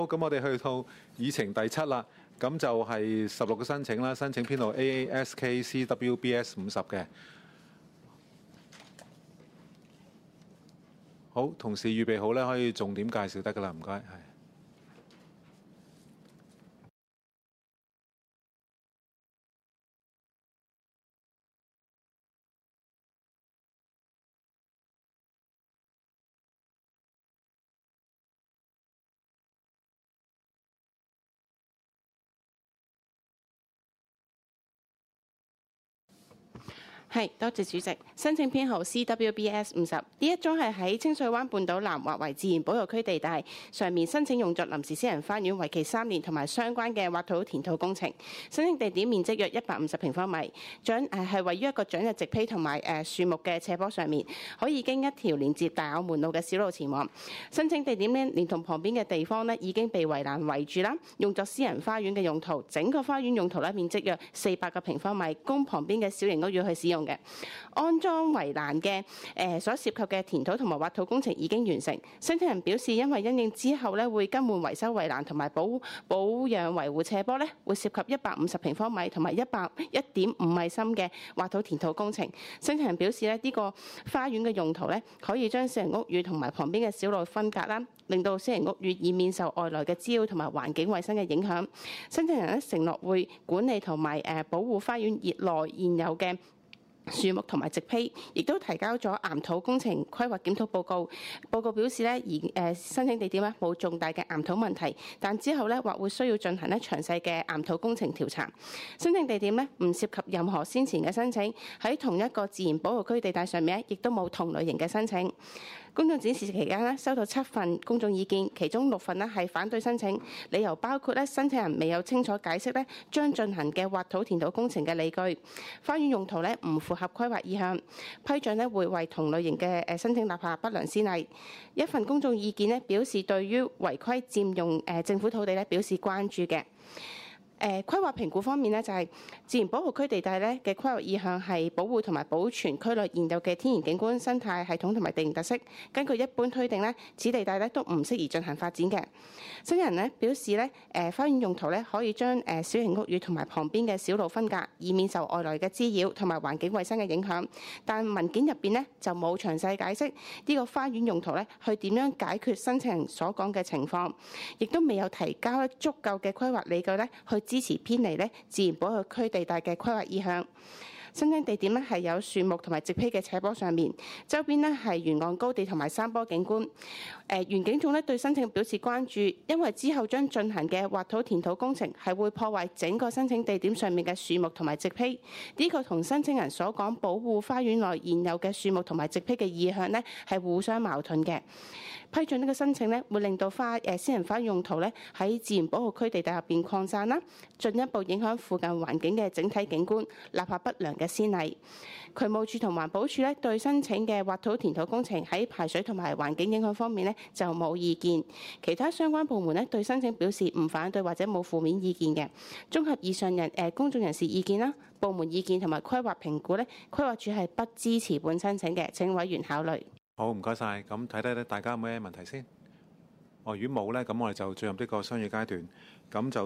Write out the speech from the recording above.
好，咁我哋去到議程第7啦，咁就係16個申請啦，申請編號 AASKCWBS 50嘅。好，同事預備好咧，可以重點介紹得㗎啦，唔該，係。 係，多謝主席。申請編號 CWBS 50，呢一宗係喺清水灣半島南劃為自然保育區地帶上面申請用作臨時私人花園，為期3年，同埋相關嘅挖土填土工程。申請地點面積約150平方米，係位於一個長日直披同埋樹木嘅斜坡上面，可以經一條連接大坳門路嘅小路前往。申請地點呢，連同旁邊嘅地方呢，已經被圍欄圍住啦，用作私人花園嘅用途。整個花園用途呢，面積約400個平方米，供旁邊嘅小型屋宇去使用嘅。安裝圍欄嘅所涉及嘅填土同埋挖土工程已經完成。申請人表示，因為因應之後咧會更換維修圍欄同埋保養維護斜坡咧，會涉及150平方米同埋1.5米深嘅挖土填土工程。申請人表示咧，呢個花園嘅用途咧可以將私人屋宇同埋旁邊嘅小路分隔啦，令到私人屋宇以免受外來嘅滋擾同埋環境衛生嘅影響。申請人咧承諾會管理同埋保護花園業內現有嘅樹木同埋植被，亦都提交咗岩土工程規劃檢討報告。報告表示咧，申請地點咧冇重大嘅岩土問題，但之後咧或會需要進行咧詳細嘅岩土工程調查。申請地點咧唔涉及任何先前嘅申請，喺同一個自然保護區地帶上面亦都冇同類型嘅申請。公眾展示期間咧，收到7份公眾意見，其中6份咧係反對申請，理由包括咧申請人未有清楚解釋咧將進行嘅挖土填土工程嘅理據，花園用途咧唔符合規劃意向，批准咧會為同類型嘅申請立下不良先例。一份公眾意見咧表示對於違規佔用政府土地咧表示關注嘅。規劃評估方面呢，就係自然保護區地帶咧嘅規劃意向係保護同埋保存區內現有嘅天然景觀、生態系統同埋地形特色。根據一般推定咧，此地帶咧都唔適宜進行發展嘅。申請人咧表示咧，花園用途咧可以將小型屋宇同埋旁邊嘅小路分隔，以免受外來嘅滋擾同埋環境衛生嘅影響。但文件入邊咧就冇詳細解釋呢個花園用途咧去點樣解決申請人所講嘅情況，亦都未有提交足夠嘅規劃理據咧去支持偏離咧自然保育區地帶嘅規劃意向。申請地點咧係有樹木同埋植被嘅斜坡上面，周邊咧係沿岸高地同埋山坡景觀。園境總咧對申請表示關注，因為之後將進行嘅挖土填土工程係會破壞整個申請地點上面嘅樹木同埋植被。呢個同申請人所講保護花園內現有嘅樹木同埋植被嘅意向咧係互相矛盾嘅。批准呢個申請咧會令到私人花園用途咧喺自然保護區地帶入邊擴散啦，進一步影響附近環境嘅整體景觀，立下不良嘅先例。渠務署同環保署咧對申請嘅挖土填土工程喺排水同埋環境影響方面咧就冇意見。其他相關部門咧對申請表示唔反對或者冇負面意見嘅。綜合以上公眾人士意見啦、部門意見同埋規劃評估咧，規劃署係不支持本申請嘅，請委員考慮。 好，唔該晒。咁睇睇大家有咩問題先？如果冇咧，咁我哋就進入呢個商議階段。咁就